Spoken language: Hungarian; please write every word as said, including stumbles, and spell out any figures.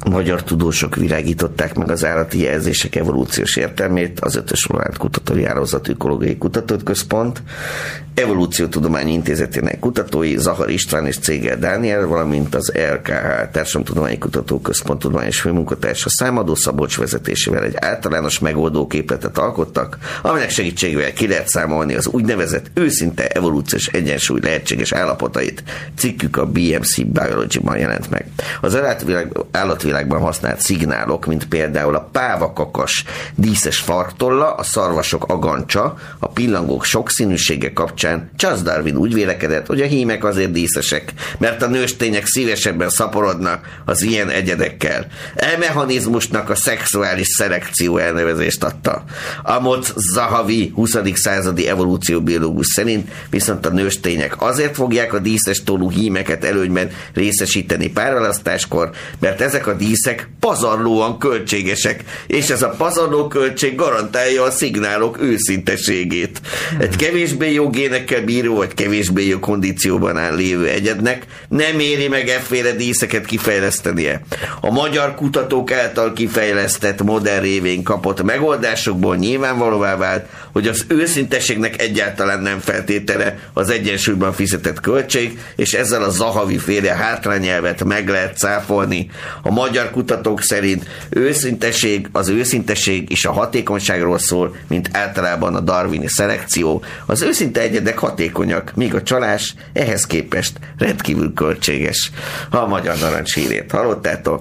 magyar tudósok világították meg az állati jelzések evolúciós értelmét, az Ötös Roland Kutatói Hálózat Ökológiai Kutatóközpont, Evolúciótudományi Intézetének kutatói Zahar István és Cégel Dániel, valamint az er ká há Társadalomtudományi Kutatóközpont tudományos főmunkatársa Számadó Szabolcs vezetésével egy általános megoldóképletet alkottak, aminek segítségével ki lehet számolni az úgynevezett őszinte evolúciós egyensúly lehetséges állapotait. Cikkük a bé em cé Biology-ban jelent meg. Az állatvilág, állatvilágban használt szignálok, mint például a pávakakas díszes farktolla, a szarvasok agancsa, a pillangók sokszínűsége kapcsán Charles Darwin úgy vélekedett, hogy a hímek azért díszesek, mert a nőstények szívesebben szaporodnak az ilyen egyedekkel. E mechanizmusnak a szexuális szelekció elnevezést adta. Amos Zahavi huszadik századi evolúcióbiológus szerint viszont a nőstények azért fogják a díszes tollú hímeket előnyben részesíteni párválasztáskor, mert ezek a díszek pazarlóan költségesek, és ez a pazarló költség garantálja a szignálok őszinteségét. Egy kevésbé jó génekkel bíró, vagy kevésbé jó kondícióban áll lévő egyednek nem éri meg efféle díszeket kifejlesztenie. A magyar kutatók által kifejlesztett modern révén kapott megoldásokból nyilvánvalóvá vált, hogy az őszinteségnek egyáltalán nem feltétele az egyensúlyban fizetett költség, és ezzel a Zahavi féle hátrányelvet meg lehet cáfolni. A magyar kutatók szerint őszinteség, az őszinteség és a hatékonyságról szól, mint általában a darwini szelekció. Az őszinte egyedek hatékonyak, míg a csalás ehhez képest rendkívül költséges. Ha a Magyar Narancs hírét hallottátok,